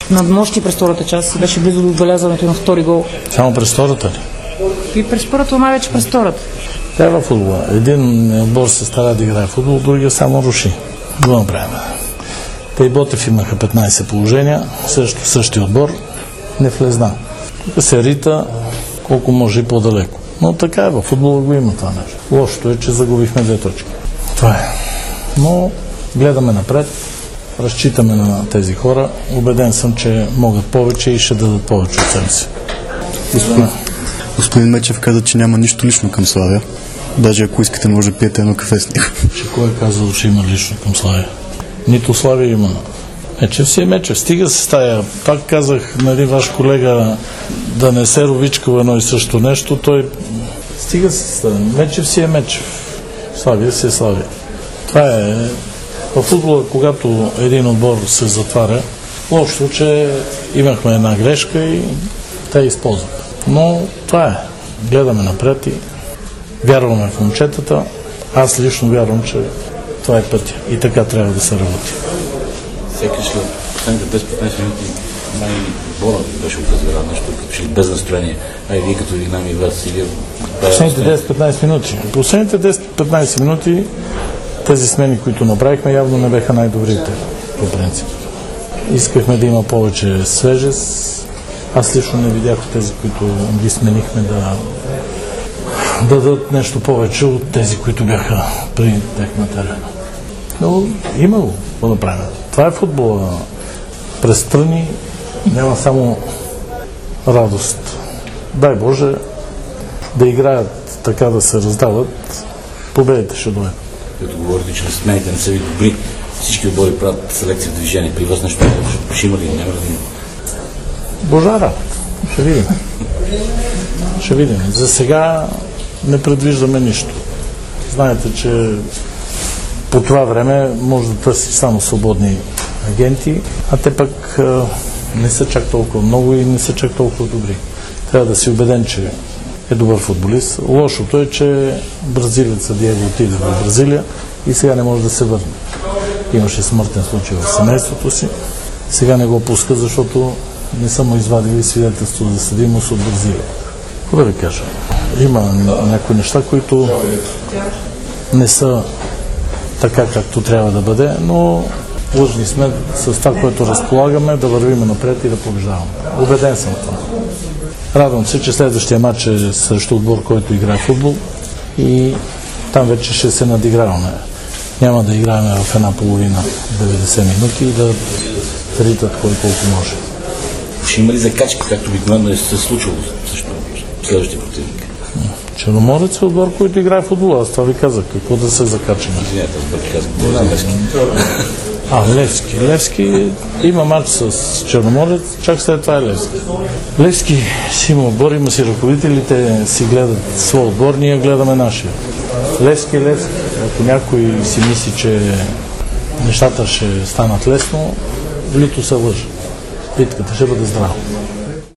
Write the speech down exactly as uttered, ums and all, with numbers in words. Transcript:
надмощи през втората част. Беше близо до отбелязването на втори гол. Само през втората ли? И през първата, но най-вече през втората. Тя е във футбола. Един отбор се стара да играе в футбол, другия само руши. Го направим. Те и Ботев имаха петнайсет положения, също същия отбор не влезна. Тук се рита колко може и по-далеко. Но така е, във футбола го има това нещо. Лошото е, че загубихме две точки. Това е. Но гледаме напред, разчитаме на тези хора. Убеден съм, че могат повече и ще дадат повече от себе си. Господин, господин Мечев каза, че няма нищо лично към Славия. Даже ако искате, може да пиете едно кафе с него. Че кой е казал, че има лично към Славия? Нито Славия има. Мечев си е Мечев. Стига се стая. Пак казах, нали, ваш колега да не се ровичкава едно и също нещо. Той стига се стая. Мечев си е Мечев. Славия си е Славия. Това е в футбола, когато един отбор се затваря. Лошо, че имахме една грешка и те използват. Но това е. Гледаме напред и вярваме в момчетата. Аз лично вярвам, че това е пътя. И така трябва да се работи. Всеки след последните десет-петнайсет минути най-отбора беше отразверал нещо, като без настроение. А и вие като вигнами вас или... Последните десет-петнайсет минути. Последните десет-петнайсет минути тези смени, които направихме, явно не беха най-добрите по принцип. Искахме да има повече свежест. Аз лично не видях тези, които ги сменихме, да дадат нещо повече от тези, които бяха при техната арена. Но има го, какво да правим. Това е футбола. През страни няма само радост. Дай Боже да играят така, да се раздават, победите ще дойдат. Като говорите, че смените не са ви добри, всички отбори правят селекция в движение. При вас нещо ще има ли, няма ли? Божа работа. Ще видим. Ще видим. За сега не предвиждаме нищо. Знаете, че по това време може да търси само свободни агенти, а те пък не са чак толкова много и не са чак толкова добри. Трябва да си убеден, че е добър футболист. Лошото е, че бразилеца Диего отиде в Бразилия и сега не може да се върне. Имаше смъртен случай в семейството си. Сега не го пуска, защото не са му извадили свидетелство за съдимост от Бразилия. Какво да ви кажа? Има някои неща, които не са така, както трябва да бъде, но длъжни сме с това, което разполагаме, да вървим напред и да побеждаваме. Убеден съм в това. Радвам се, че следващия матч е срещу отбор, който играе футбол и там вече ще се надиграваме. Няма да играем в една половина деветдесет минути и да ритат кой колко може. Ще има ли закачки, както обикновено е се случило също следващия противник? Черноморец е отбор, който играе в футбол. Аз това ви казах. Какво да се закачаме? Извинете, аз пък казах. Левски. А, Левски. Левски има матч с Черноморец, чак след това е Левски. Левски си има отбор, има си ръководителите, си гледат своя отбор, ние гледаме нашия. Левски е Левски. Ако някой си мисли, че нещата ще станат лесно, лито се лъжа. Битката ще бъде здрава.